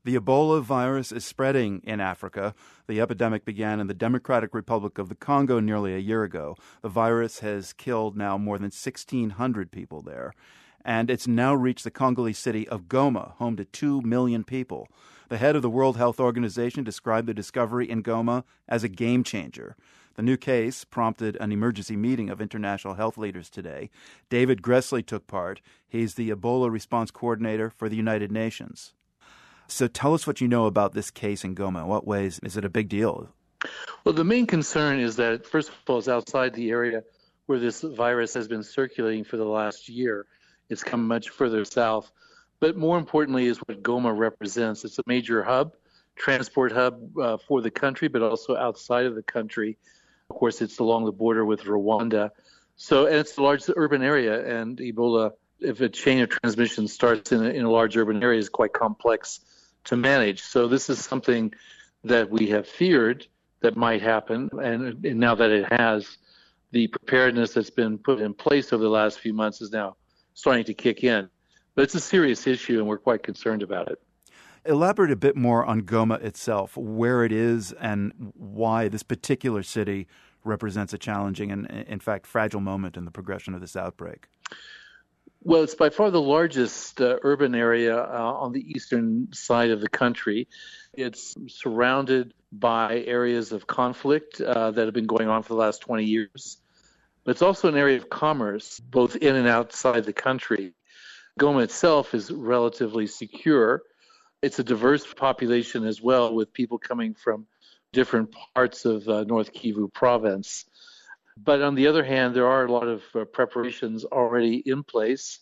The Ebola virus is spreading in Africa. The epidemic began in the Democratic Republic of the Congo nearly a year ago. The virus has killed now more than 1,600 people there. And it's now reached the Congolese city of Goma, home to 2 million people. The head of the World Health Organization described the discovery in Goma as a game changer. The new case prompted an emergency meeting of international health leaders today. David Gressley took part. He's the Ebola response coordinator for the United Nations. So tell us what you know about this case in Goma. In what ways is it a big deal? Well, the main concern is that, first of all, it's outside the area where this virus has been circulating for the last year. It's come much further south. But more importantly is what Goma represents. It's a major hub, transport hub for the country, but also outside of the country. Of course, it's along the border with Rwanda. And it's a large urban area, and Ebola, if a chain of transmission starts in a large urban area, is quite complex to manage. So this is something that we have feared that might happen, and now that it has, the preparedness that's been put in place over the last few months is now starting to kick in. But it's a serious issue, and we're quite concerned about it. Elaborate a bit more on Goma itself, where it is and why this particular city represents a challenging and, in fact, fragile moment in the progression of this outbreak. Well, it's by far the largest urban area on the eastern side of the country. It's surrounded by areas of conflict that have been going on for the last 20 years. But it's also an area of commerce, both in and outside the country. Goma itself is relatively secure. It's a diverse population as well, with people coming from different parts of North Kivu province. But on the other hand, there are a lot of preparations already in place.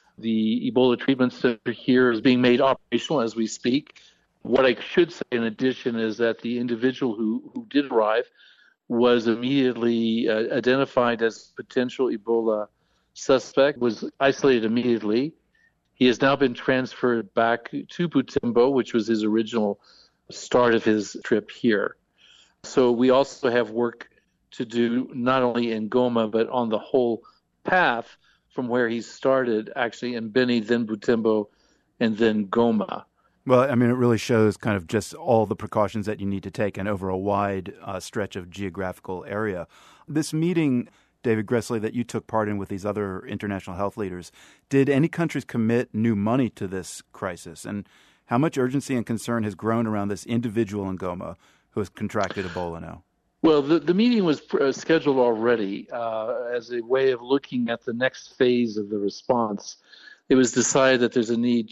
The Ebola treatment center here is being made operational as we speak. What I should say in addition is that the individual who did arrive was immediately identified as potential Ebola suspect, was isolated immediately. He has now been transferred back to Butembo, which was his original start of his trip here. So we also have work to do not only in Goma, but on the whole path from where he started, actually in Beni, then Butembo, and then Goma. Well, I mean, it really shows kind of just all the precautions that you need to take and over a wide stretch of geographical area. This meeting, David Gressley, that you took part in with these other international health leaders, did any countries commit new money to this crisis? And how much urgency and concern has grown around this individual in Goma who has contracted Ebola now? Well, the meeting was scheduled already as a way of looking at the next phase of the response. It was decided that there's a need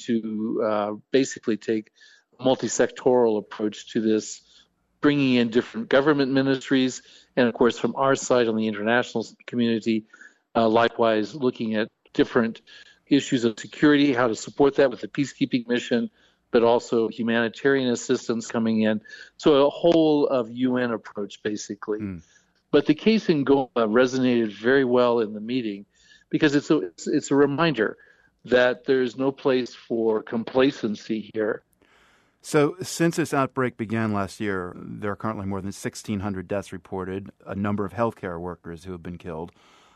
to basically take a multi-sectoral approach to this, bringing in different government ministries, and of course from our side on the international community, likewise looking at different issues of security, how to support that with the peacekeeping mission, but also humanitarian assistance coming in. So a whole of UN approach, basically. But the case in Goma resonated very well in the meeting because it's a reminder that there's no place for complacency here. So since this outbreak began last year, there are currently more than 1,600 deaths reported, a number of healthcare workers who have been killed.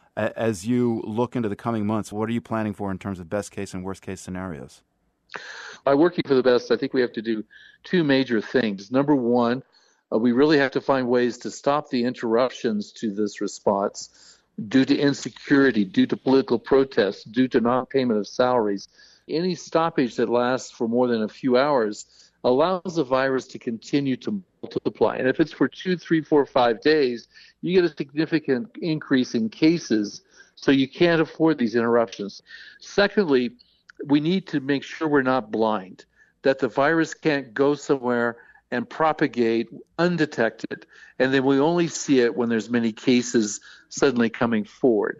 As you look into the coming months, what are you planning for in terms of best case and worst case scenarios? By working for the best, I think we have to do two major things. Number one, we really have to find ways to stop the interruptions to this response due to insecurity, due to political protests, due to non-payment of salaries. Any stoppage that lasts for more than a few hours allows the virus to continue to multiply. And if it's for 2, 3, 4, 5 days, you get a significant increase in cases, so you can't afford these interruptions. Secondly, we need to make sure we're not blind, that the virus can't go somewhere and propagate undetected, and then we only see it when there's many cases suddenly coming forward.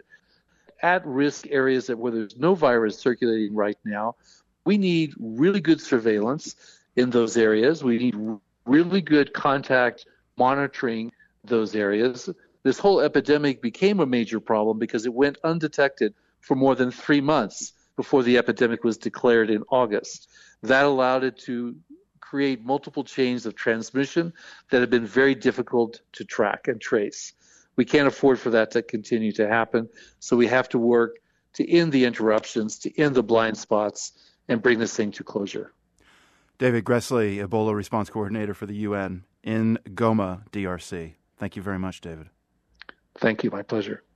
At-risk areas where there's no virus circulating right now, we need really good surveillance in those areas. We need really good contact monitoring those areas. This whole epidemic became a major problem because it went undetected for more than 3 months before the epidemic was declared in August. That allowed it to create multiple chains of transmission that have been very difficult to track and trace. We can't afford for that to continue to happen, so we have to work to end the interruptions, to end the blind spots, and bring this thing to closure. David Gressley, Ebola Response Coordinator for the UN in Goma, DRC. Thank you very much, David. Thank you. My pleasure.